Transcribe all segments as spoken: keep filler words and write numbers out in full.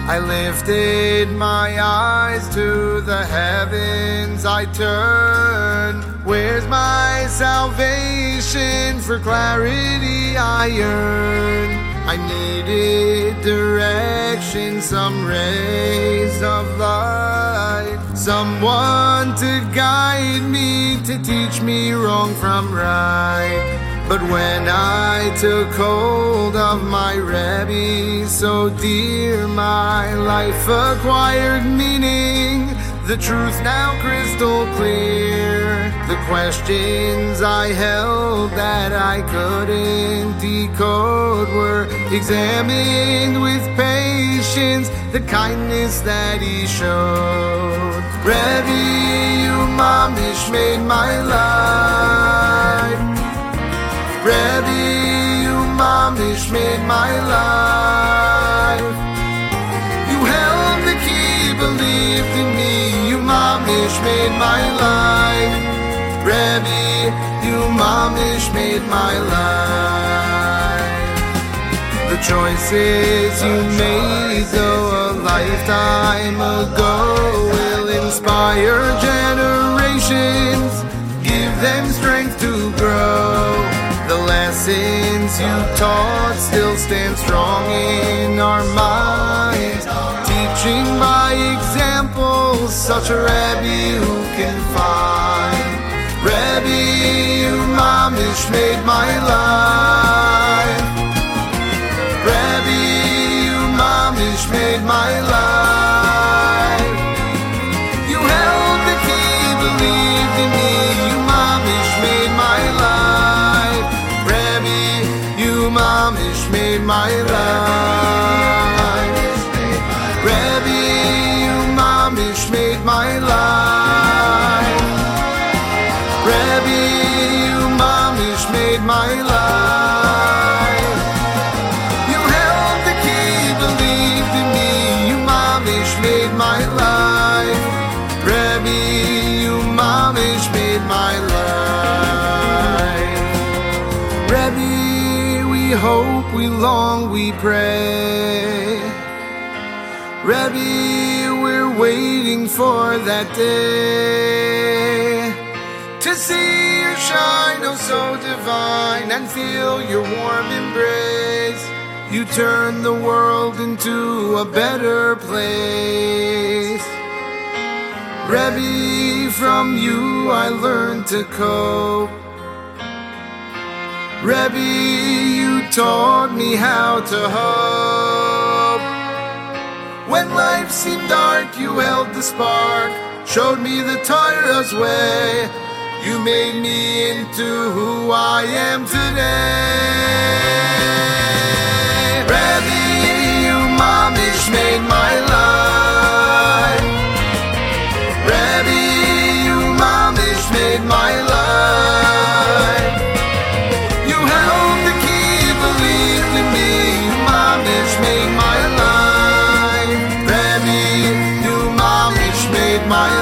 I lifted my eyes to the heavens, I turn. Where's my salvation? For clarity I yearn. I needed direction, some rays of light, someone to guide me, to teach me wrong from right. But when I took hold of my Rebbe, so dear, my life acquired meaning, the truth now crystal clear. The questions I held that I couldn't decode were examined with patience, the kindness that he showed. Rebbe, you mamish made my life. Rebbe, you mamish made my life. You held the key, believed in me. You mamish made my life. Rebbe, you mamish made my life. The choices you made, though a lifetime ago, will inspire generations, give them strength to grow. The lessons you taught still stand strong in our minds, teaching by example, such a Rebbe who can find. Rebbe, you mamish made my life. Rebbe, you mamish made my life. You held the key, believed in me. You mamish made my life. Rebbe, you mamish made my life. Rebbe, you mamish made my life. Rebbe, you mamish made my life. You held the key, believed in me. You mamish made my life. Rebbe, you mamish made my life. Rebbe, we hope, we long, we pray. Rebbe, we're waiting for that day, to see your shine, oh so divine, and feel your warm embrace. You turn the world into a better place. Rebbe, from you I learned to cope. Rebbe, you taught me how to hope. When life seemed dark, you held the spark, showed me the Torah's way. You made me into who I am today. Rebbe, you mamish made my life. Rebbe, you mamish made my life. You held the key, believed in me. You mamish made my life. Rebbe, you mamish made my life.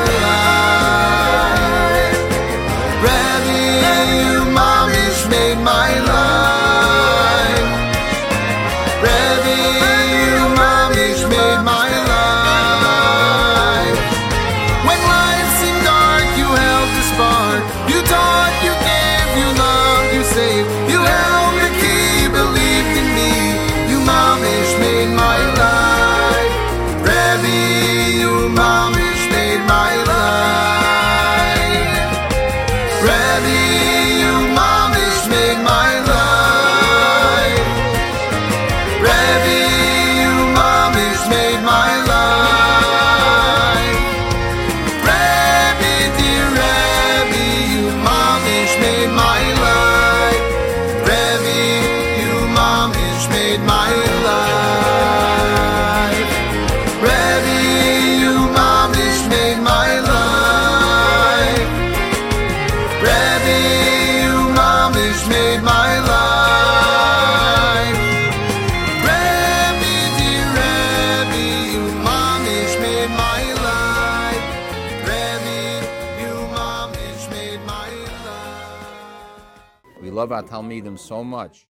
Made my life. Rebbe, you mamish made my life. When life seemed dark, you held the spark. You taught, you gave, you loved, you saved. You held the key, believed in me. You mamish made my life. Rebbe, you mamish made my life. Rebbe, you mamish made my life. Rebbe, you mamish made my life. Rebbe, dear Rebbe, you mamish made my life. Rebbe, you mamish made my life. Rebbe, you mamish made my life. Rebbe, mamish made my life. Rebbe, dear Rebbe, you mamish made my life. Rebbe, you mamish made my life. We love our Talmidim so much